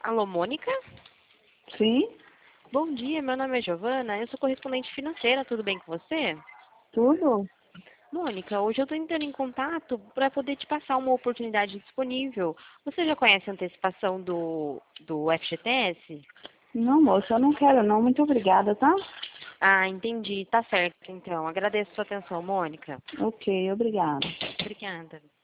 Alô, Mônica? Sim, Bom dia, meu nome é Giovana, eu sou correspondente financeira, tudo bem com você? tudo? Mônica, hoje eu estou entrando em contato para poder te passar uma oportunidade disponível. Você já conhece a antecipação do FGTS? Não, moça, eu não quero não. Muito obrigada, tá? Ah, entendi, tá certo então. Agradeço a sua atenção, Mônica. Ok, obrigada. Obrigada.